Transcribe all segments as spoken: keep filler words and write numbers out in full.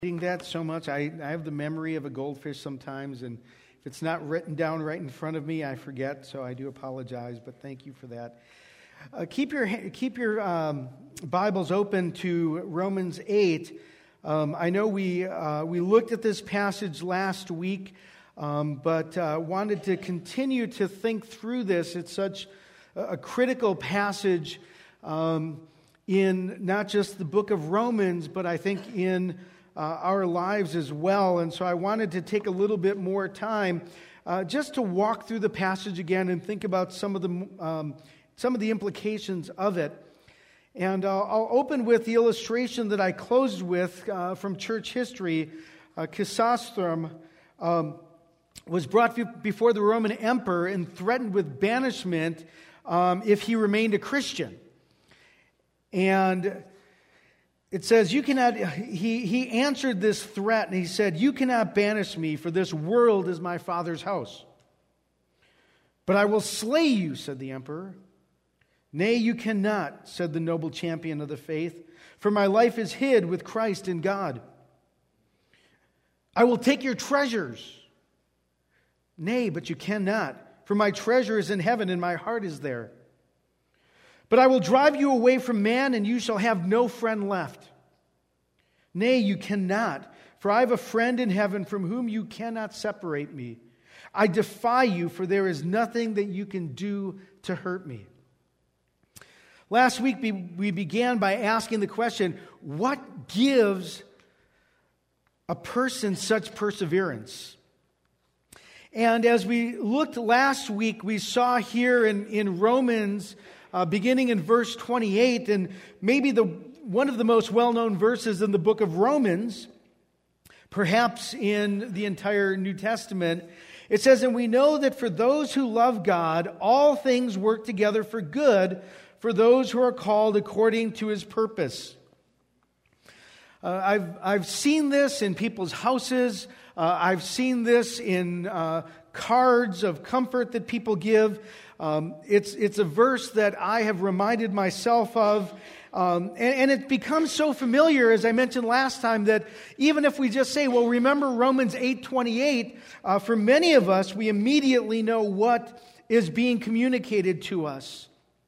Reading that so much. I, I have the memory of a goldfish sometimes, and if it's not written down right in front of me, I forget, so I do apologize, but thank you for that. Uh, keep your keep your um, Bibles open to Romans eight. Um, I know we uh, we looked at this passage last week, um, but uh, wanted to continue to think through this. It's such a, a critical passage um, in not just the book of Romans, but I think in Uh, our lives as well. And so I wanted to take a little bit more time uh, just to walk through the passage again and think about some of the um, some of the implications of it. And uh, I'll open with the illustration that I closed with uh, from church history. Uh, Chrysostom um, was brought before the Roman emperor and threatened with banishment um, if he remained a Christian. And it says, "You cannot." He he answered this threat, and he said, "You cannot banish me, for this world is my Father's house. But I will slay you," said the emperor. "Nay, you cannot," said the noble champion of the faith, "for my life is hid with Christ in God. I will take your treasures." "Nay, but you cannot, for my treasure is in heaven, and my heart is there. But I will drive you away from man, and you shall have no friend left." "Nay, you cannot, for I have a friend in heaven from whom you cannot separate me. I defy you, for there is nothing that you can do to hurt me." Last week we began by asking the question, what gives a person such perseverance? And as we looked last week, we saw here in, in Romans, Uh, beginning in verse twenty-eight, and maybe the one of the most well-known verses in the book of Romans, perhaps in the entire New Testament. It says, "And we know that for those who love God, all things work together for good, for those who are called according to His purpose." Uh, I've I've seen this in people's houses. Uh, I've seen this in uh, cards of comfort that people give. Um, it's it's a verse that I have reminded myself of, um, and, and it becomes so familiar, as I mentioned last time, that even if we just say, "Well, remember Romans eight twenty-eight," uh, for many of us, we immediately know what is being communicated to us.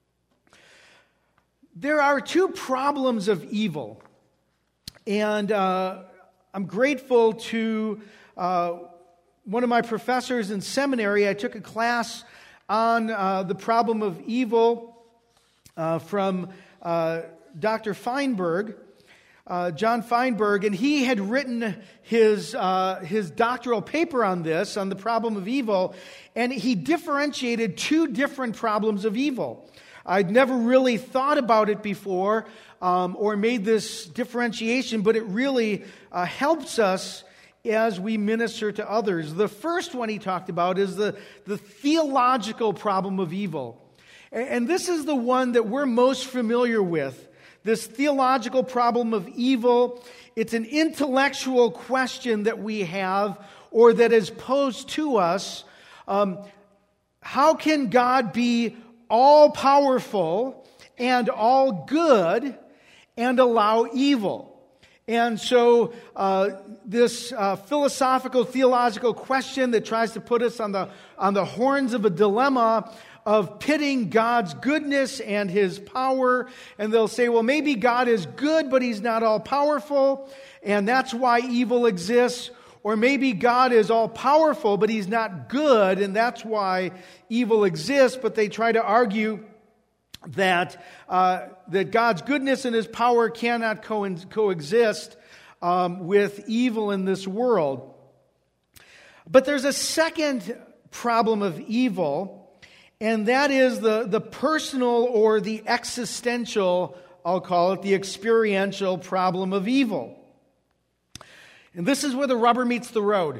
There are two problems of evil, and uh, I'm grateful to uh, one of my professors in seminary. I took a class on uh, the problem of evil uh, from uh, Doctor Feinberg, uh, John Feinberg, and he had written his uh, his doctoral paper on this, on the problem of evil, and he differentiated two different problems of evil. I'd never really thought about it before um, or made this differentiation, but it really uh, helps us as we minister to others. The first one he talked about is the, the theological problem of evil. And this is the one that we're most familiar with. This theological problem of evil, it's an intellectual question that we have, or that is posed to us. Um, how can God be all-powerful and all good and allow evil? And so uh, this uh, philosophical, theological question that tries to put us on the on the horns of a dilemma of pitting God's goodness and His power. And they'll say, well, maybe God is good, but He's not all-powerful, and that's why evil exists. Or maybe God is all-powerful, but He's not good, and that's why evil exists. But they try to argue that uh, that God's goodness and His power cannot co- coexist um, with evil in this world. But there's a second problem of evil, and that is the, the personal or the existential, I'll call it, the experiential problem of evil. And this is where the rubber meets the road.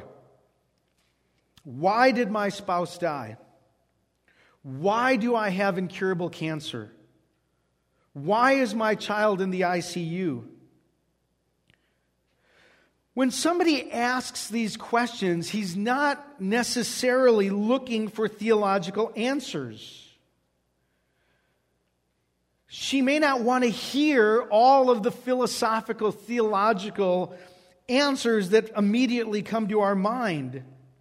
Why did my spouse die? Why do I have incurable cancer? Why is my child in the I C U? When somebody asks these questions, he's not necessarily looking for theological answers. She may not want to hear all of the philosophical, theological answers that immediately come to our mind.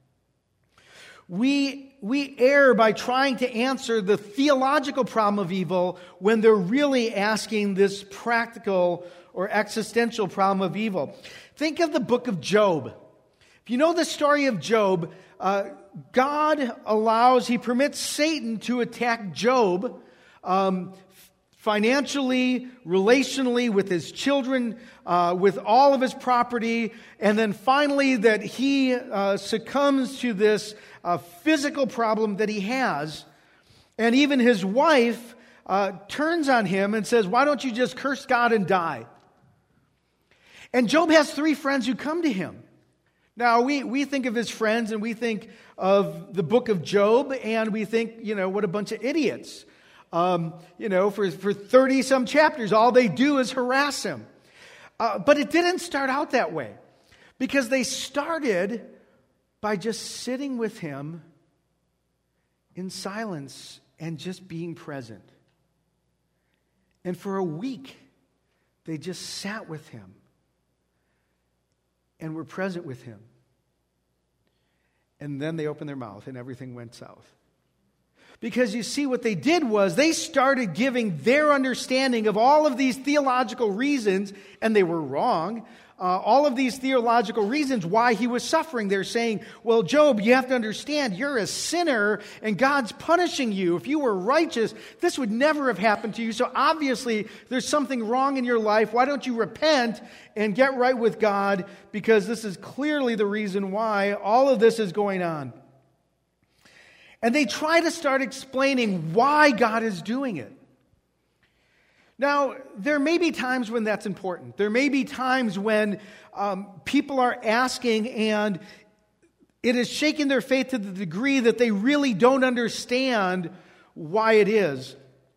We, we err by trying to answer the theological problem of evil when they're really asking this practical or existential problem of evil. Think of the book of Job. If you know the story of Job, uh, God allows, He permits Satan to attack Job um, financially, relationally, with his children, uh, with all of his property, and then finally that he uh, succumbs to this uh, physical problem that he has. And even his wife uh, turns on him and says, "Why don't you just curse God and die?" And Job has three friends who come to him. Now, we, we think of his friends and we think of the book of Job, and we think, you know, what a bunch of idiots. Um, you know, for, for thirty-some chapters, all they do is harass him. Uh, but it didn't start out that way, because they started by just sitting with him in silence and just being present. And for a week, they just sat with him and were present with him. And then they opened their mouth and everything went south. Because you see, what they did was they started giving their understanding of all of these theological reasons, and they were wrong. Uh, all of these theological reasons why he was suffering. They're saying, well, Job, you have to understand, you're a sinner and God's punishing you. If you were righteous, this would never have happened to you. So obviously there's something wrong in your life. Why don't you repent and get right with God? Because this is clearly the reason why all of this is going on. And they try to start explaining why God is doing it. Now, there may be times when that's important. There may be times when um, people are asking and it is shaking their faith to the degree that they really don't understand why it is.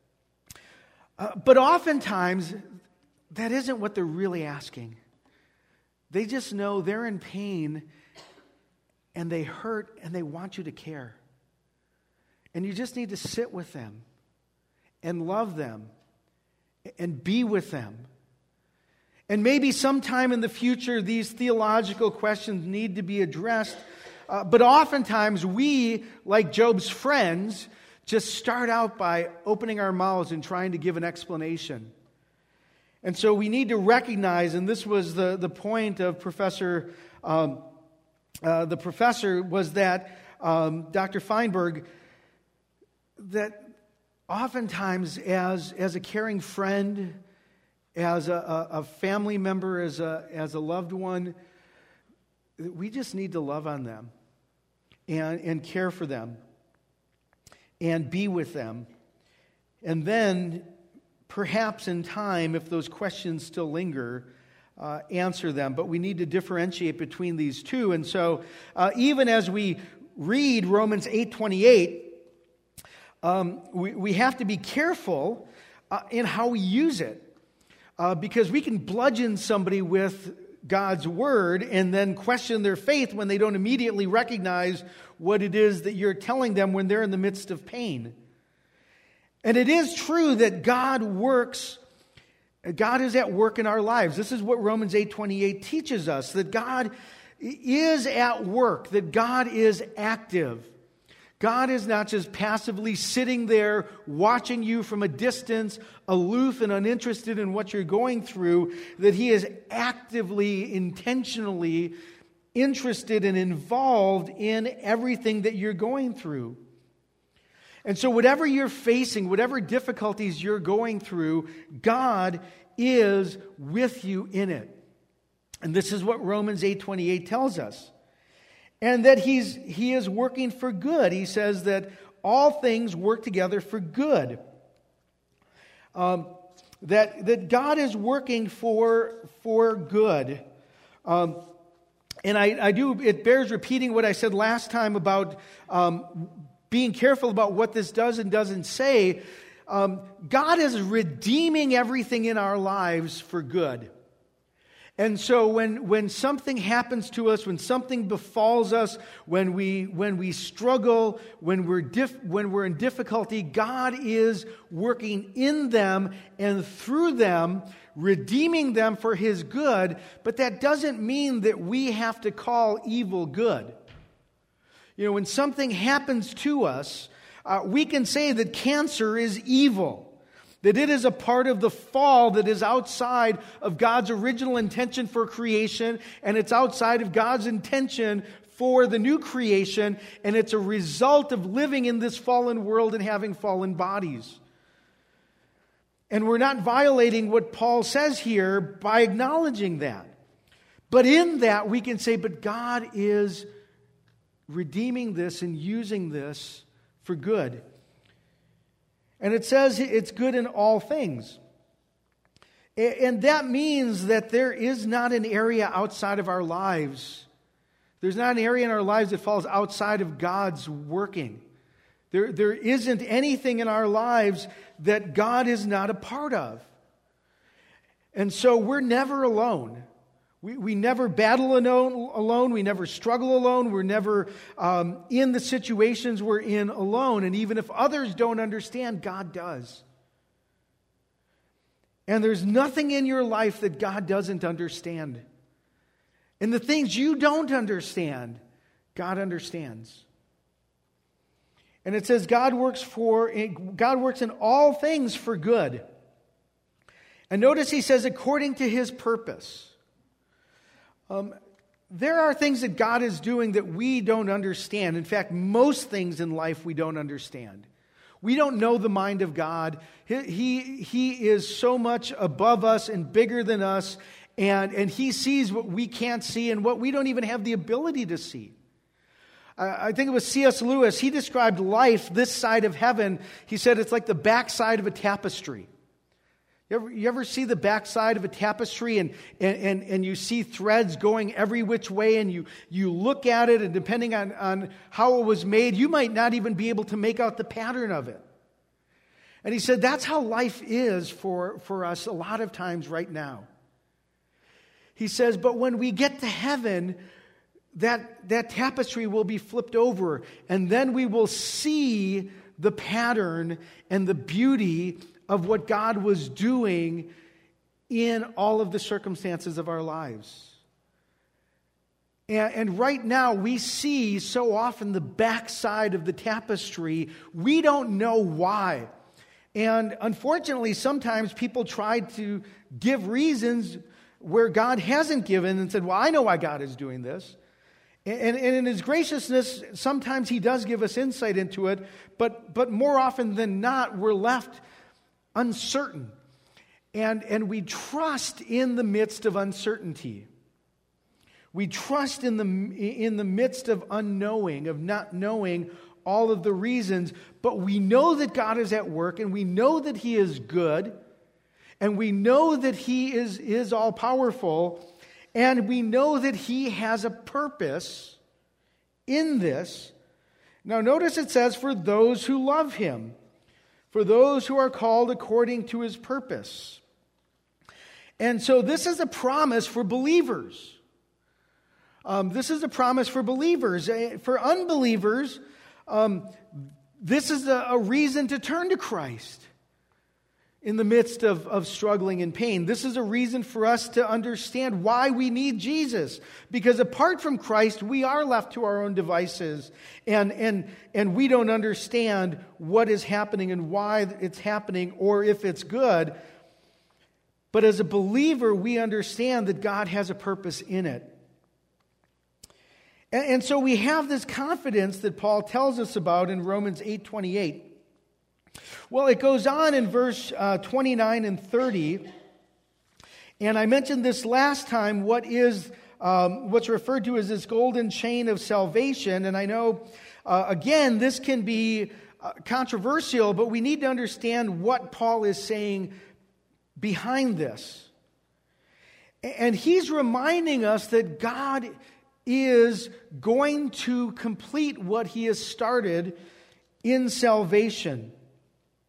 Uh, but oftentimes, that isn't what they're really asking. They just know they're in pain and they hurt and they want you to care. And you just need to sit with them and love them and be with them. And maybe sometime in the future, these theological questions need to be addressed. Uh, but oftentimes we, like Job's friends, just start out by opening our mouths and trying to give an explanation. And so we need to recognize, and this was the, the point of Professor, um, uh, the professor, was that um, Doctor Feinberg, that oftentimes, as, as a caring friend, as a, a, a family member, as a, as a loved one, we just need to love on them and, and care for them and be with them. And then, perhaps in time, if those questions still linger, uh, answer them. But we need to differentiate between these two. And so, uh, even as we read Romans eight twenty-eight, Um, we, we have to be careful uh, in how we use it. Uh, because we can bludgeon somebody with God's word and then question their faith when they don't immediately recognize what it is that you're telling them when they're in the midst of pain. And it is true that God works, God is at work in our lives. This is what Romans eight twenty-eight teaches us, that God is at work, that God is active. God is not just passively sitting there watching you from a distance, aloof and uninterested in what you're going through, that He is actively, intentionally interested and involved in everything that you're going through. And so whatever you're facing, whatever difficulties you're going through, God is with you in it. And this is what Romans eight twenty-eight tells us. And that he's, he is working for good. He says that all things work together for good. Um, that, that God is working for, for good. Um, and I, I do, it bears repeating what I said last time about um, being careful about what this does and doesn't say. Um, God is redeeming everything in our lives for good. And so when, when something happens to us, when something befalls us, when we when we struggle, when we're dif- when we're in difficulty, God is working in them and through them, redeeming them for His good. But that doesn't mean that we have to call evil good. You know, when something happens to us, uh, we can say that cancer is evil. That it is a part of the fall that is outside of God's original intention for creation, and it's outside of God's intention for the new creation, and it's a result of living in this fallen world and having fallen bodies. And we're not violating what Paul says here by acknowledging that. But in that, we can say, but God is redeeming this and using this for good. And it says it's good in all things. And that means that there is not an area outside of our lives. There's not an area in our lives that falls outside of God's working. There, there isn't anything in our lives that God is not a part of. And so we're never alone. We, we never battle alone, alone. We never struggle alone. We're never um, in the situations we're in alone. And even if others don't understand, God does. And there's nothing in your life that God doesn't understand. And the things you don't understand, God understands. And it says God works for God works in all things for good. And notice he says according to His purpose. Um, there are things that God is doing that we don't understand. In fact, most things in life we don't understand. We don't know the mind of God. He, he, he is so much above us and bigger than us, and, and He sees what we can't see and what we don't even have the ability to see. Uh, I think it was C S Lewis. He described life this side of heaven. He said it's like the backside of a tapestry. You ever, you ever see the backside of a tapestry and, and, and, and you see threads going every which way and you, you look at it, and depending on, on how it was made, you might not even be able to make out the pattern of it. And he said that's how life is for, for us a lot of times right now. He says, but when we get to heaven, that, that tapestry will be flipped over, and then we will see the pattern and the beauty of what God was doing in all of the circumstances of our lives. And, and right now we see so often the backside of the tapestry. We don't know why. And unfortunately, sometimes people try to give reasons where God hasn't given and said, well, I know why God is doing this. And, and in His graciousness, sometimes He does give us insight into it, but, but more often than not, we're left uncertain. And, and we trust in the midst of uncertainty. We trust in the, in the midst of unknowing, of not knowing all of the reasons, but we know that God is at work, and we know that He is good, and we know that He is, is all-powerful, and we know that He has a purpose in this. Now notice it says, for those who love Him. For those who are called according to His purpose. And so this is a promise for believers. Um, this is a promise for believers. For unbelievers, um, this is a, a reason to turn to Christ in the midst of, of struggling and pain. This is a reason for us to understand why we need Jesus. Because apart from Christ, we are left to our own devices. And, and, and we don't understand what is happening and why it's happening or if it's good. But as a believer, we understand that God has a purpose in it. And, and so we have this confidence that Paul tells us about in Romans eight twenty-eight. Well, it goes on in verse uh, twenty-nine and thirty, and I mentioned this last time, what is um, what's referred to as this golden chain of salvation, and I know, uh, again, this can be uh, controversial, but we need to understand what Paul is saying behind this. And he's reminding us that God is going to complete what He has started in salvation.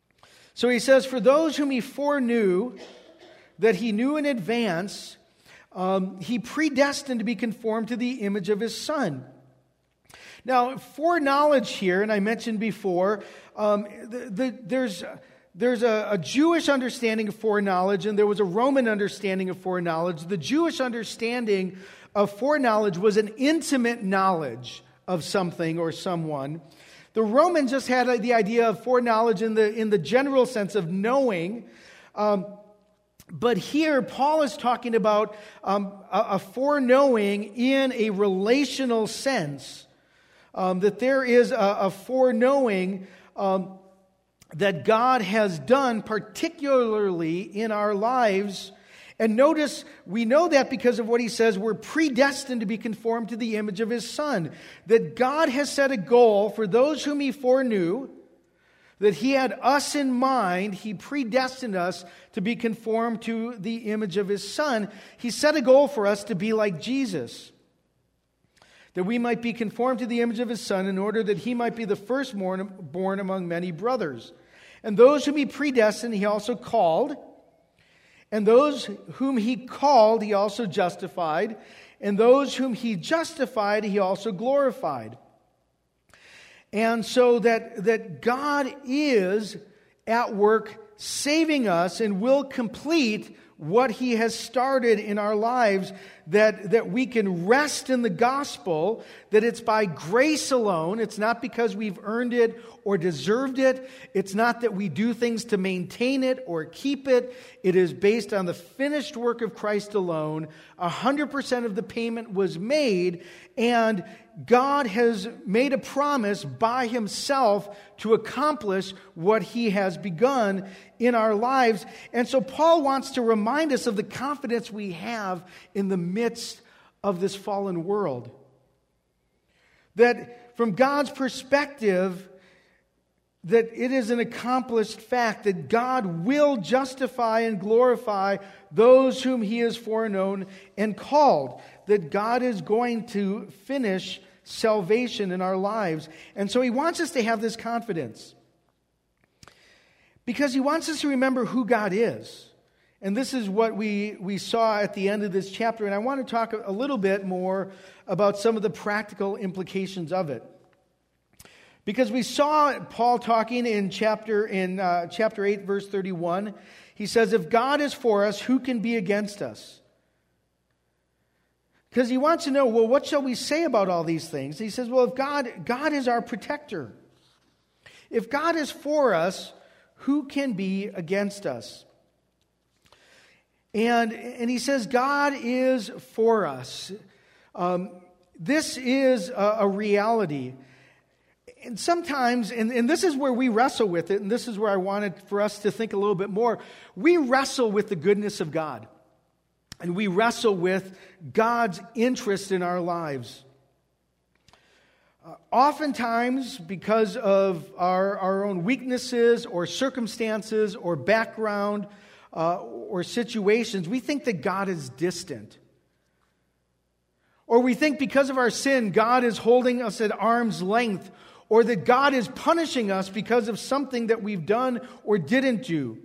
So he says, for those whom He foreknew, that He knew in advance, um, He predestined to be conformed to the image of His Son. Now, foreknowledge here, and I mentioned before, um, the, the, there's... There's a, a Jewish understanding of foreknowledge, and there was a Roman understanding of foreknowledge. The Jewish understanding of foreknowledge was an intimate knowledge of something or someone. The Romans just had the idea of foreknowledge in the, in the general sense of knowing. Um, but here, Paul is talking about um, a, a foreknowing in a relational sense. Um, that there is a, a foreknowing um that God has done, particularly in our lives. And notice, we know that because of what he says, we're predestined to be conformed to the image of His Son. That God has set a goal for those whom He foreknew, that He had us in mind. He predestined us to be conformed to the image of His Son. He set a goal for us to be like Jesus, that we might be conformed to the image of His Son, in order that He might be the firstborn born among many brothers. And those whom He predestined, He also called. And those whom He called, He also justified. And those whom He justified, He also glorified. And so that, that God is at work saving us and will complete what He has started in our lives, that, that we can rest in the gospel, that it's by grace alone. It's not because we've earned it or deserved it. It's not that we do things to maintain it or keep it. It is based on the finished work of Christ alone. A hundred percent of the payment was made, and God has made a promise by Himself to accomplish what He has begun in our lives. And so Paul wants to remind us of the confidence we have in the midst of this fallen world. That from God's perspective, that it is an accomplished fact that God will justify and glorify those whom He has foreknown and called. That God is going to finish salvation in our lives. And so He wants us to have this confidence, because He wants us to remember who God is. And this is what we, we saw at the end of this chapter. And I want to talk a little bit more about some of the practical implications of it. Because we saw Paul talking in chapter in uh, chapter eight, verse thirty-one. He says, if God is for us, who can be against us? Because he wants to know, well, what shall we say about all these things? He says, well, if God, God is our protector. If God is for us, who can be against us? And, and he says, God is for us. Um, this is a, a reality. And sometimes, and, and this is where we wrestle with it, and this is where I wanted for us to think a little bit more. We wrestle with the goodness of God. And we wrestle with God's interest in our lives. Uh, oftentimes, because of our, our own weaknesses or circumstances or background uh, or situations, we think that God is distant. Or we think because of our sin, God is holding us at arm's length, or that God is punishing us because of something that we've done or didn't do.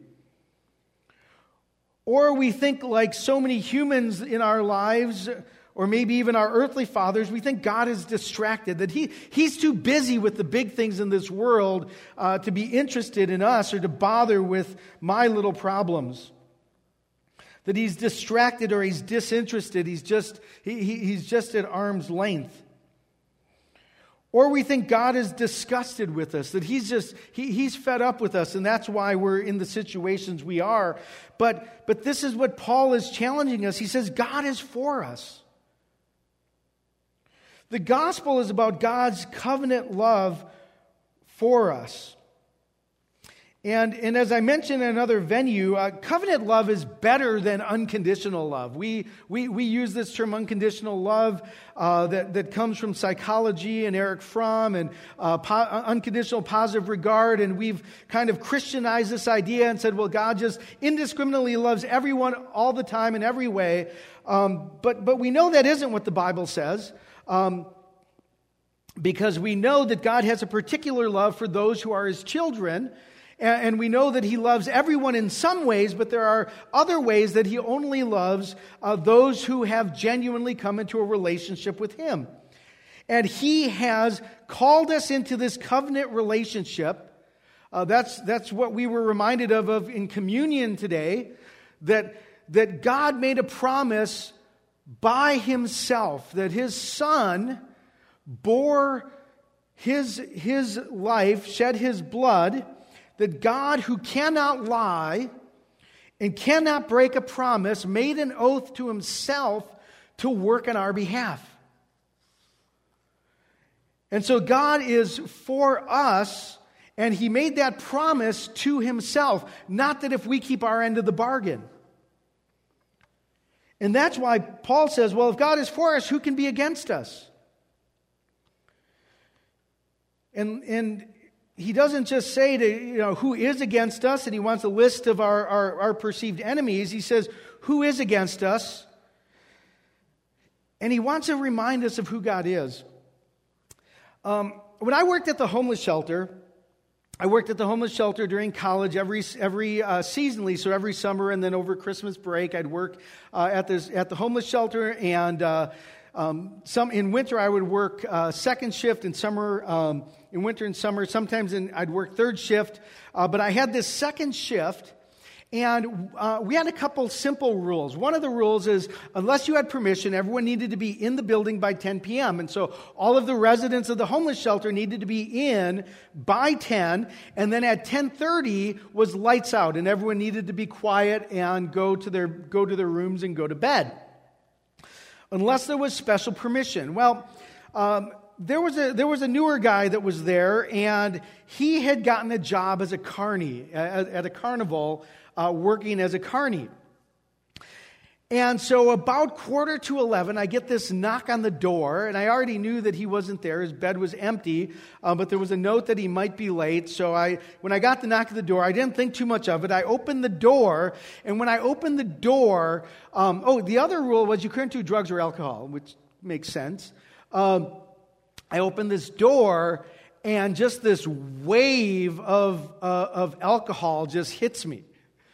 Or we think, like so many humans in our lives, or maybe even our earthly fathers, we think God is distracted, that he, He's too busy with the big things in this world uh, to be interested in us or to bother with my little problems. That He's distracted or He's disinterested. He's just, he, he, he's just at arm's length. Or we think God is disgusted with us, that He's just, he, He's fed up with us, and that's why we're in the situations we are. But, but this is what Paul is challenging us. He says, God is for us. The gospel is about God's covenant love for us. And, and as I mentioned in another venue, uh, covenant love is better than unconditional love. We we we use this term unconditional love uh, that, that comes from psychology and Eric Fromm and uh, po- unconditional positive regard. And we've kind of Christianized this idea and said, well, God just indiscriminately loves everyone all the time in every way. Um, but, but we know that isn't what the Bible says. Um, because we know that God has a particular love for those who are His children. And we know that he loves everyone in some ways, but there are other ways that he only loves uh, those who have genuinely come into a relationship with him. And he has called us into this covenant relationship. Uh, that's, that's what we were reminded of, of in communion today, that, that God made a promise by himself, that his Son bore his, his life, shed his blood, that God, who cannot lie and cannot break a promise, made an oath to himself to work on our behalf. And so God is for us, and he made that promise to himself, not that if we keep our end of the bargain. And that's why Paul says, well, if God is for us, who can be against us? And and he doesn't just say to, you know, who is against us, and he wants a list of our, our, our perceived enemies. He says, who is against us? And he wants to remind us of who God is. Um, when I worked at the homeless shelter, I worked at the homeless shelter during college every every uh, seasonally, so every summer, and then over Christmas break, I'd work uh, at this at the homeless shelter, and uh, um, some in winter I would work uh, second shift, in summer, um, in winter and summer, sometimes in, I'd work third shift, uh, but I had this second shift. And uh, we had a couple simple rules. One of the rules is, unless you had permission, everyone needed to be in the building by ten p.m. And so all of the residents of the homeless shelter needed to be in by ten. And then at ten thirty was lights out, and everyone needed to be quiet and go to their go to their rooms and go to bed, unless there was special permission. Well, um, there was a there was a newer guy that was there, and he had gotten a job as a carny at, at a carnival. Uh, working as a carny. And so about quarter to eleven, I get this knock on the door, and I already knew that he wasn't there. His bed was empty, uh, but there was a note that he might be late. So I, when I got the knock at the door, I didn't think too much of it. I opened the door, and when I opened the door, um, oh, the other rule was you couldn't do drugs or alcohol, which makes sense. Um, I opened this door, and just this wave of uh, of alcohol just hits me.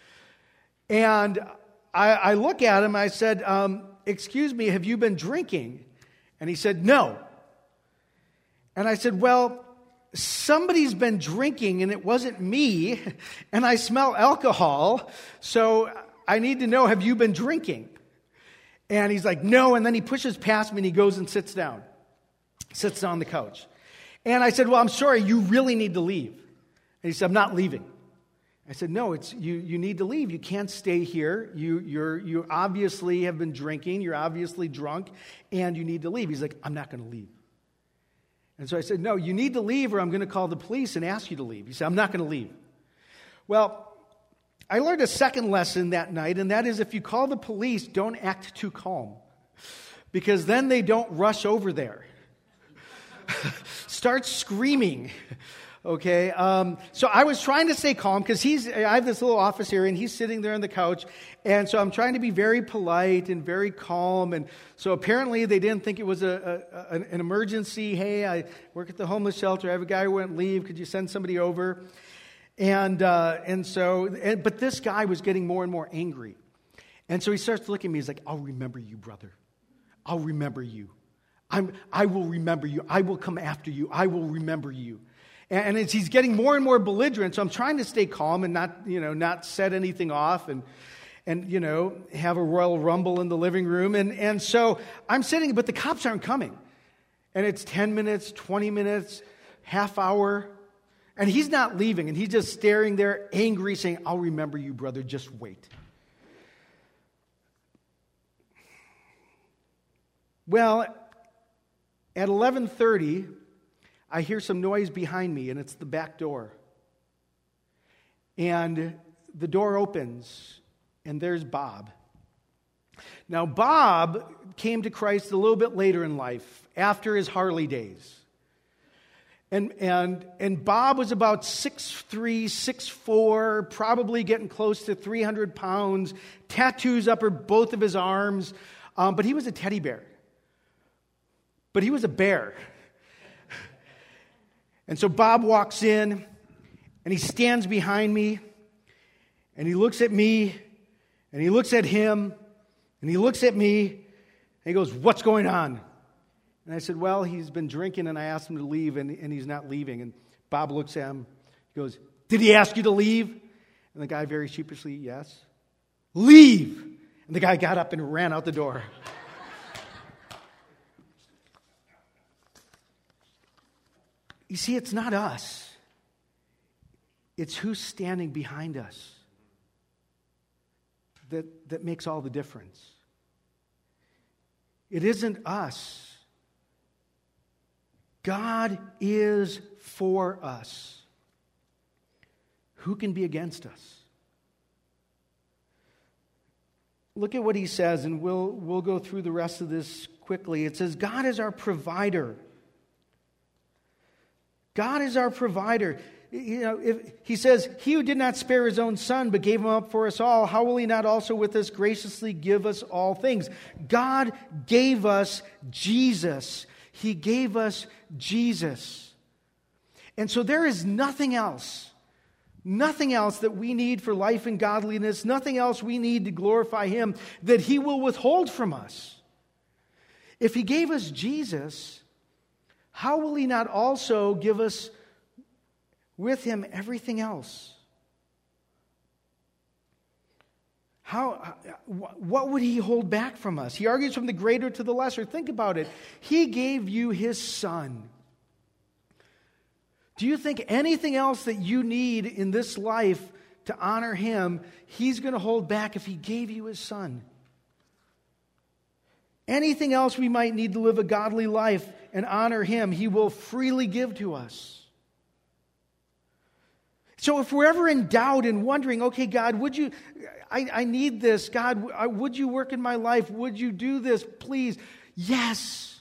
And I, I look at him, I said, um, excuse me, have you been drinking? And he said, no. And I said, well, somebody's been drinking and it wasn't me, and I smell alcohol, so I need to know, have you been drinking? And he's like, no, and then he pushes past me and he goes and sits down, sits down on the couch. And I said, well, I'm sorry, you really need to leave. And he said, I'm not leaving. I said, no, it's you. You need to leave. You can't stay here. You, you're, you obviously have been drinking. You're obviously drunk, and you need to leave. He's like, I'm not going to leave. And so I said, no, you need to leave, or I'm going to call the police and ask you to leave. He said, I'm not going to leave. Well, I learned a second lesson that night, and that is, if you call the police, don't act too calm, because then they don't rush over there. Start screaming. Okay, um, so I was trying to stay calm because he's. I have this little office here, and he's sitting there on the couch, and so I'm trying to be very polite and very calm. And so apparently they didn't think it was a, a an emergency. Hey, I work at the homeless shelter. I have a guy who went leave. Could you send somebody over? And uh, and so, and, but this guy was getting more and more angry, and so he starts to look at me. He's like, "I'll remember you, brother. I'll remember you. I'm. I will remember you. I will come after you. I will remember you." And it's, he's getting more and more belligerent, so I'm trying to stay calm and not, you know, not set anything off and, and you know, have a royal rumble in the living room. And, and so I'm sitting, but the cops aren't coming. And it's ten minutes, twenty minutes, half hour, and he's not leaving. And he's just staring there, angry, saying, I'll remember you, brother, just wait. Well, at eleven thirty... I hear some noise behind me, and it's the back door. And the door opens, and there's Bob. Now, Bob came to Christ a little bit later in life, after his Harley days. And and and Bob was about six three, six four, probably getting close to three hundred pounds, tattoos up both of his arms, um, but he was a teddy bear. But he was a bear. And so Bob walks in, And he stands behind me, and he looks at me, and he looks at him, and he looks at me, and he goes, "What's going on?" And I said, "Well, he's been drinking, and I asked him to leave, and, and he's not leaving." And Bob looks at him. He goes, "Did he ask you to leave?" And the guy very sheepishly, "Yes." "Leave!" And the guy got up and ran out the door. You see, it's not us. It's who's standing behind us that, that makes all the difference. It isn't us. God is for us. Who can be against us? Look at what he says, and we'll, we'll go through the rest of this quickly. It says, God is our provider. God is our provider. You know, if he says, "He who did not spare his own son, but gave him up for us all, how will he not also with us graciously give us all things?" God gave us Jesus. He gave us Jesus. And so there is nothing else, nothing else that we need for life and godliness, nothing else we need to glorify him that he will withhold from us. If he gave us Jesus, how will he not also give us with him everything else? How, what would he hold back from us? He argues from the greater to the lesser. Think about it. He gave you his son. Do you think anything else that you need in this life to honor him, he's going to hold back if he gave you his son? Anything else we might need to live a godly life and honor him, he will freely give to us. So if we're ever in doubt and wondering, okay, God, would you, I, I need this. God, would you work in my life? Would you do this, please? Yes.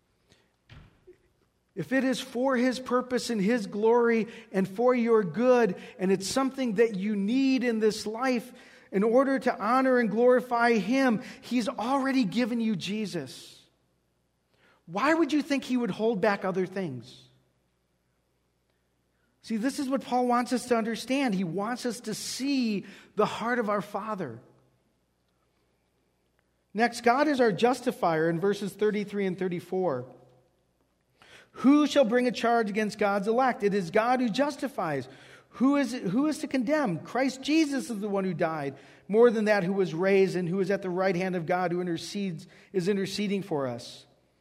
If it is for his purpose and his glory and for your good, and it's something that you need in this life in order to honor and glorify him, he's already given you Jesus. Why would you think he would hold back other things? See, this is what Paul wants us to understand. He wants us to see the heart of our Father. Next, God is our justifier in verses thirty-three and thirty-four. Who shall bring a charge against God's elect? It is God who justifies. Who is, who is to condemn? Christ Jesus is the one who died. More than that, who was raised and who is at the right hand of God, who intercedes, is interceding for us.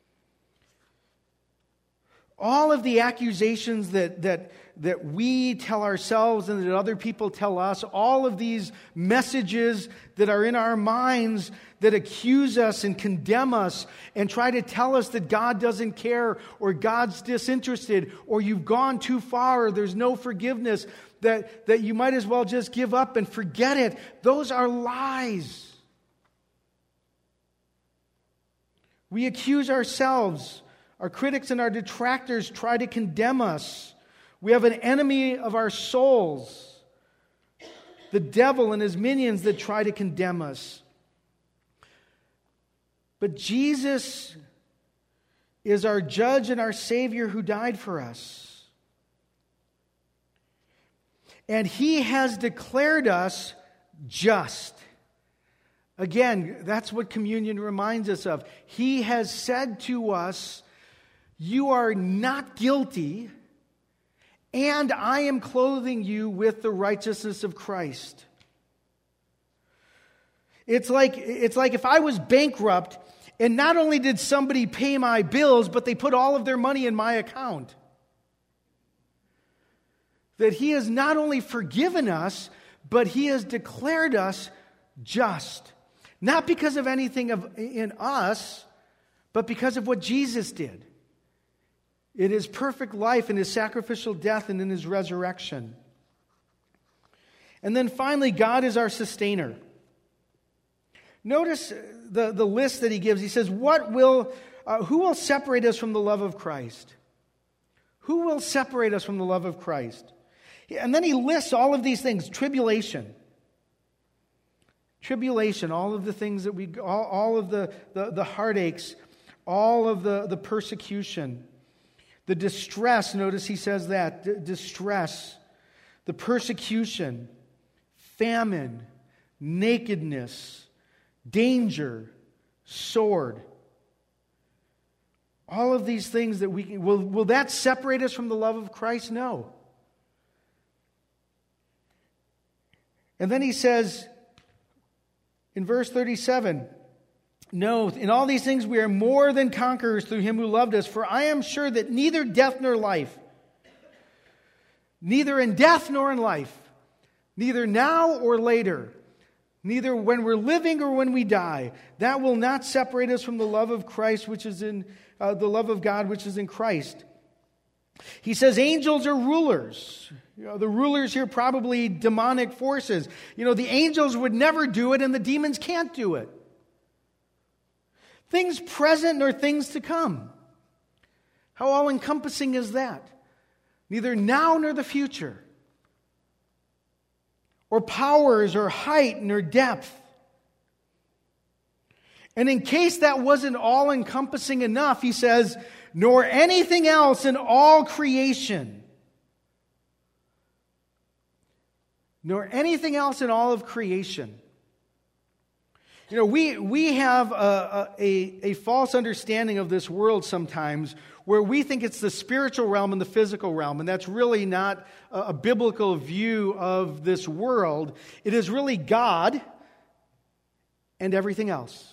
All of the accusations that, that, that we tell ourselves and that other people tell us, all of these messages that are in our minds that accuse us and condemn us and try to tell us that God doesn't care or God's disinterested or you've gone too far or there's no forgiveness, that, that you might as well just give up and forget it. Those are lies. We accuse ourselves. Our critics and our detractors try to condemn us. We have an enemy of our souls, the devil and his minions that try to condemn us. But Jesus is our judge and our Savior who died for us. And he has declared us just. Again, that's what communion reminds us of. He has said to us, you are not guilty, and I am clothing you with the righteousness of Christ. It's like, it's like if I was bankrupt, and not only did somebody pay my bills, but they put all of their money in my account. That he has not only forgiven us, but he has declared us just. Not because of anything of, in us, but because of what Jesus did. In his perfect life, in his sacrificial death, and in his resurrection. And then finally, God is our sustainer. Notice the, the list that he gives. He says, "What will, uh, who will separate us from the love of Christ? Who will separate us from the love of Christ?" And then he lists all of these things. Tribulation. Tribulation, all of the things that we, all, all of the, the, the heartaches, all of the, the persecution. The distress, notice he says that, d- distress. the persecution, famine, nakedness, danger, sword. All of these things that we can, will, will that separate us from the love of Christ? No. And then he says in verse thirty-seven, no, in all these things we are more than conquerors through him who loved us. For I am sure that neither death nor life, neither in death nor in life, neither now or later, neither when we're living or when we die, that will not separate us from the love of Christ, which is in uh, the love of God, which is in Christ. He says angels are rulers. You know, the rulers here probably demonic forces. You know, the angels would never do it and the demons can't do it. Things present nor things to come. How all-encompassing is that? Neither now nor the future. Or powers or height nor depth. And in case that wasn't all-encompassing enough, he says, nor anything else in all creation. Nor anything else in all of creation. You know, we, we have a, a, a false understanding of this world sometimes where we think it's the spiritual realm and the physical realm, and that's really not a, a biblical view of this world. It is really God and everything else.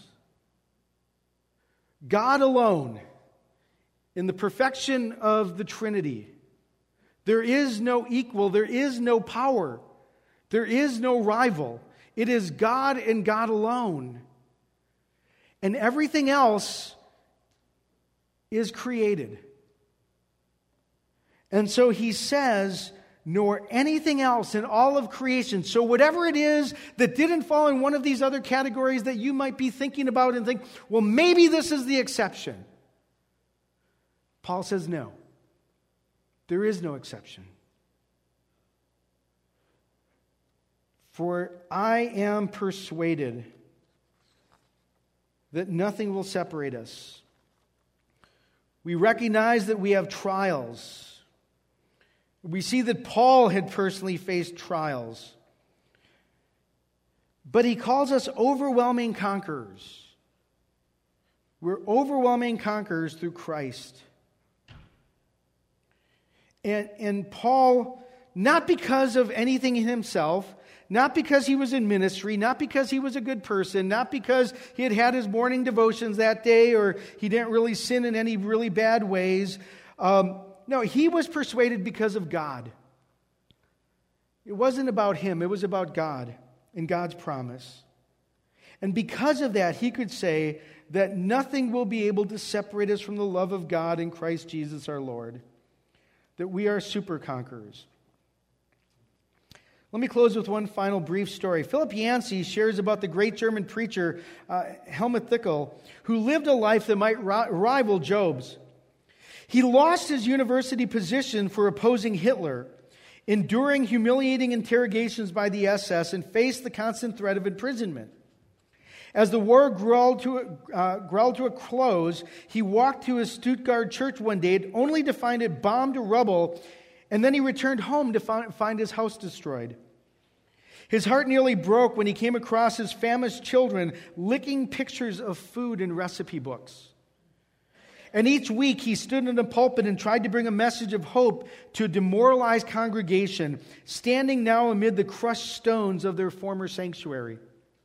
God alone in the perfection of the Trinity. There is no equal, there is no power, there is no rival. It is God and God alone. And everything else is created. And so he says, nor anything else in all of creation. So whatever it is that didn't fall in one of these other categories that you might be thinking about and think, well, maybe this is the exception. Paul says, no. There is no exception. For I am persuaded that nothing will separate us. We recognize that we have trials. We see that Paul had personally faced trials. But he calls us overwhelming conquerors. We're overwhelming conquerors through Christ. And, and Paul, not because of anything in himself, not because he was in ministry, not because he was a good person, not because he had had his morning devotions that day or he didn't really sin in any really bad ways. Um, no, he was persuaded because of God. It wasn't about him. It was about God and God's promise. And because of that, he could say that nothing will be able to separate us from the love of God in Christ Jesus our Lord. That we are super conquerors. Let me close with one final brief story. Philip Yancey shares about the great German preacher uh, Helmut Thickel, who lived a life that might ri- rival Job's. He lost his university position for opposing Hitler, enduring humiliating interrogations by the S S, and faced the constant threat of imprisonment. As the war growled to, a, uh, growled to a close, he walked to his Stuttgart church one day only to find it bombed to rubble, and then he returned home to find, find his house destroyed. His heart nearly broke when he came across his famished children licking pictures of food in recipe books. And each week he stood in the pulpit and tried to bring a message of hope to a demoralized congregation, standing now amid the crushed stones of their former sanctuary.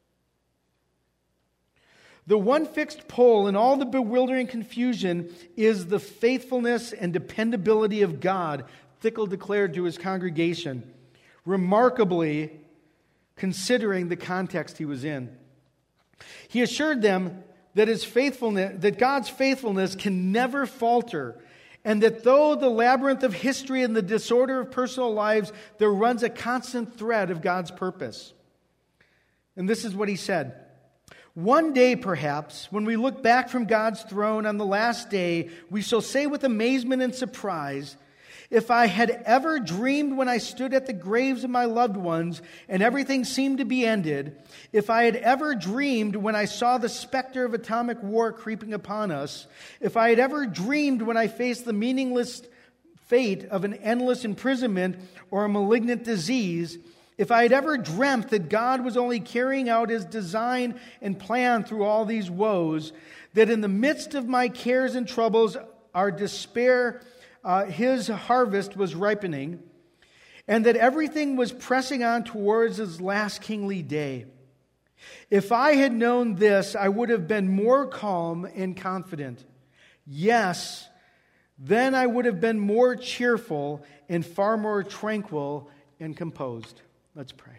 The one fixed pole in all the bewildering confusion is the faithfulness and dependability of God, Thickel declared to his congregation, remarkably considering the context he was in. He assured them that his faithfulness, that God's faithfulness can never falter, and that though the labyrinth of history and the disorder of personal lives, there runs a constant thread of God's purpose. And this is what he said. One day, perhaps, when we look back from God's throne on the last day, we shall say with amazement and surprise, if I had ever dreamed when I stood at the graves of my loved ones and everything seemed to be ended, if I had ever dreamed when I saw the specter of atomic war creeping upon us, if I had ever dreamed when I faced the meaningless fate of an endless imprisonment or a malignant disease, if I had ever dreamt that God was only carrying out His design and plan through all these woes, that in the midst of my cares and troubles, our despair, uh, His harvest was ripening, and that everything was pressing on towards His last kingly day. If I had known this, I would have been more calm and confident. Yes, then I would have been more cheerful and far more tranquil and composed. Let's pray.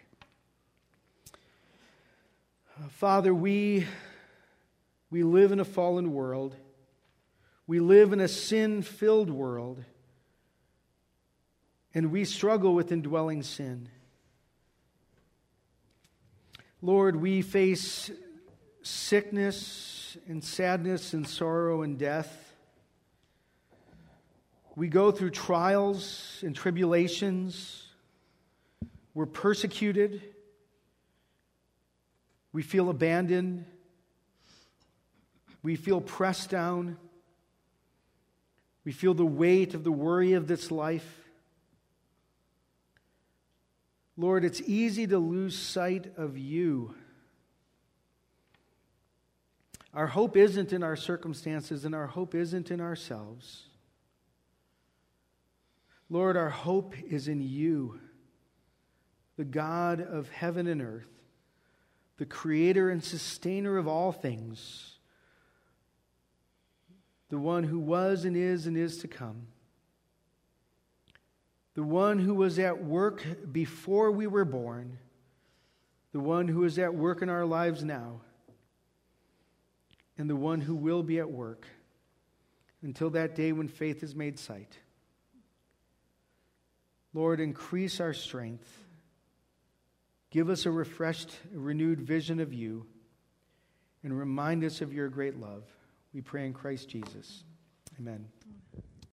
Father, we, we live in a fallen world. We live in a sin-filled world. And we struggle with indwelling sin. Lord, we face sickness and sadness and sorrow and death. We go through trials and tribulations. We're persecuted. We feel abandoned. We feel pressed down. We feel the weight of the worry of this life. Lord, it's easy to lose sight of You. Our hope isn't in our circumstances, and our hope isn't in ourselves. Lord, our hope is in You, the God of heaven and earth, the creator and sustainer of all things, the one who was and is and is to come, the one who was at work before we were born, the one who is at work in our lives now, and the one who will be at work until that day when faith is made sight. Lord, increase our strength. Give us a refreshed, renewed vision of You, and remind us of Your great love. We pray in Christ Jesus. Amen.